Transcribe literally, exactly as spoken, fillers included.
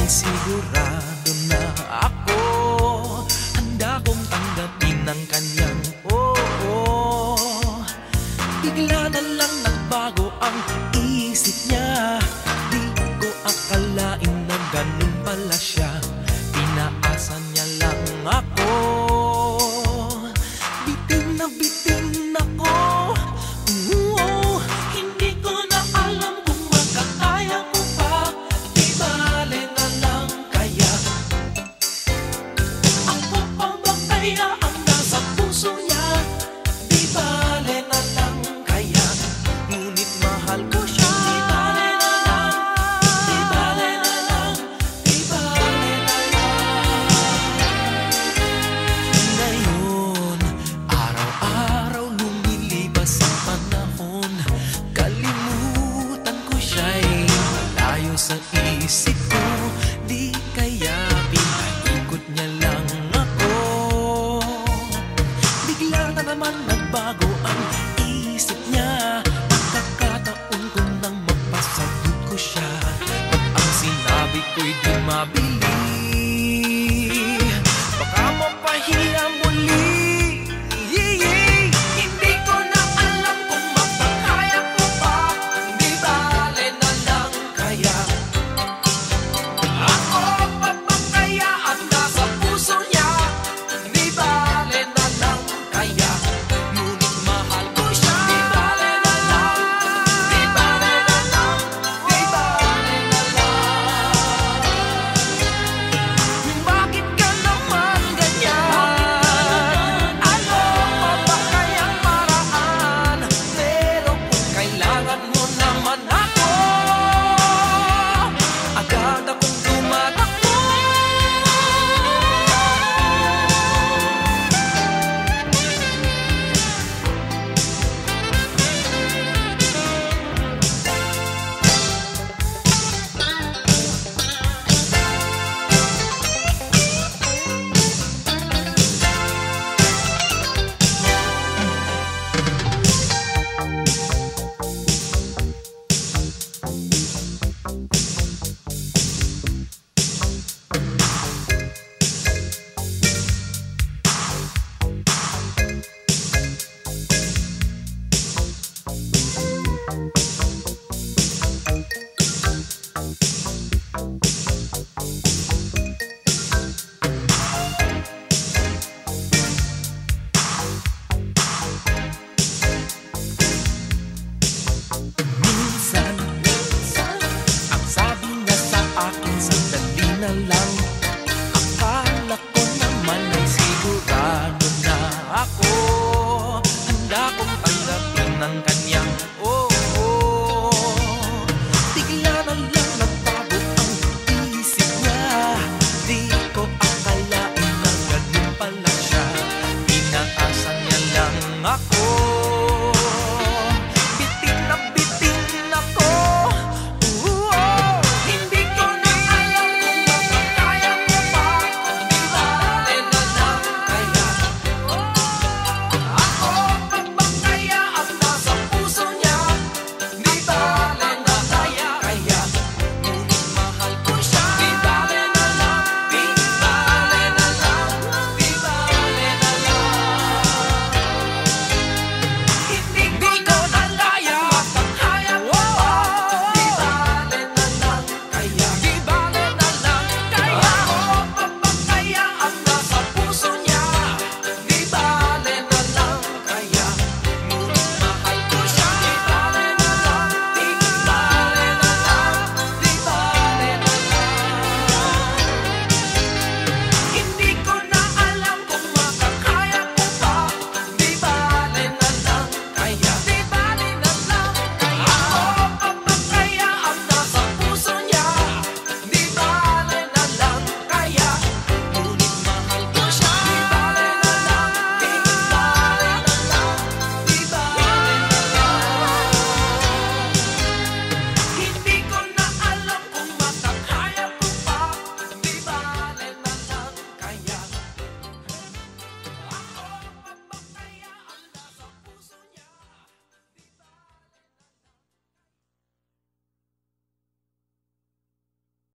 sigurado na ako handa kong tanggapin ang kanyang oo. Bigla na lang nagbago ang isip niya. Di ko akalain na ganun pala siya. Pinaasa niya lang ako. Bitin na bitin ako. Oo, hindi ko na alam kung makakaya ko pa. Di bale na lang kaya. Ako pa ba kaya ang nasa puso niya? Di bale na lang kaya. Ngunit mahal ko siya. Di bale na lang. Di bale na lang. Di bale na lang. Ngayon, araw-araw lumilipas ang panahon. Kalimutan ko siya'y malayo sa isip ko. Di kaya pinaikot niya lang ako. Bigla na naman nagbago ang isip niya. Pagkakataon ko nang mapasagot ko siya. Pag ang sinabi ko'y di mabili, baka mapahiya muli. Hindi ko na alam kung mapakaya ko pa. Di bale na lang kaya. Ako pa ba kaya ang nasa puso niya? Di bale na lang kaya. Ngunit mahal ko siya. Di bale na lang. Di bale na lang. Di bale na lang. Bakit ka naman ganyan? Ano pa ba kayang paraan? Pero kung kailangan mo naman ako, agad akong tumatakbo. Minsan, ang sabi niya sa akin, sandali na lang.